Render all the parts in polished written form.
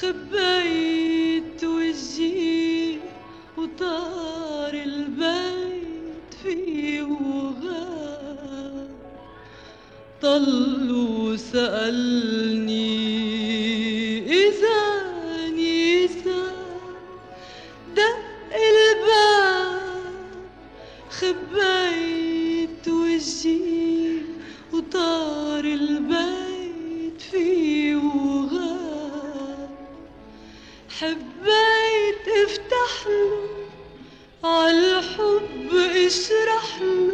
خبيت وجهي وطار البيت فيه وغاب، طل وسألني إذا دق الباب. خبيت وجهي وطار البيت فيه وغاب، حبيت افتحله عالحب اشرحله،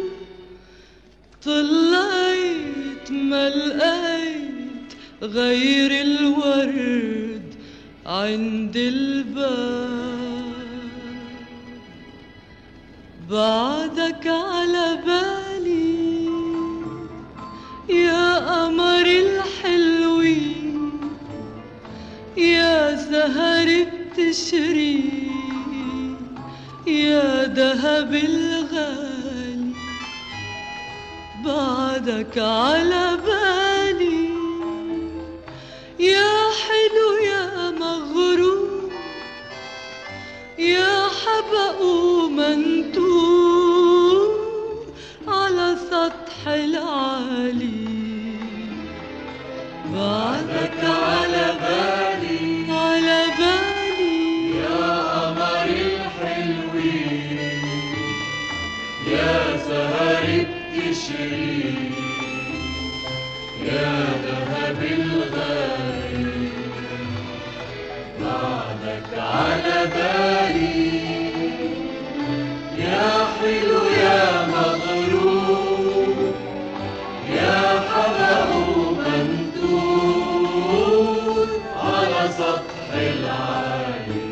طلعت ما لقيت غير الورد عند الباب. بعدك على بالي يا قمر الحلوين، يا سهر بتشري يا دهب الغالي. بعدك على بالي يا حلو يا مغرور، يا حبق ومنتور على سطح العالي. بعدك على بالي يا قمر الحلوين، يا سهر بتشري يا ذهب الغالي. بعدك على بالي يا حلو يا مغرور، يا حبق ومنتور على سطح العالي.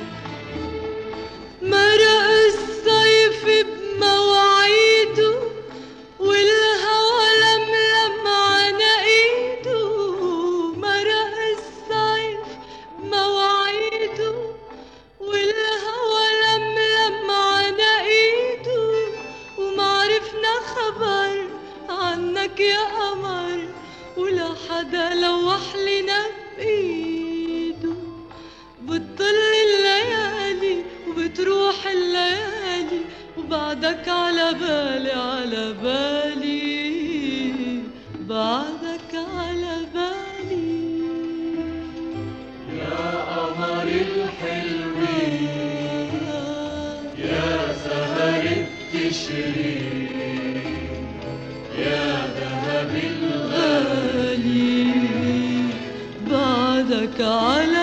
مرق الصيف بمواعيده والهوى لملم على ايده. مرق الصيف بمواعيده والهوى لملم على ايده، ومعرفنا خبر عنك يا قمر ولا حدا لوح لنا بإيده. بتطل الليالي وبتروح الليالي وبعدك على بالي بعدك على بالي. يا قمر الحلوين، يا سهر بتشري يا ذهب الغالي. بعدك على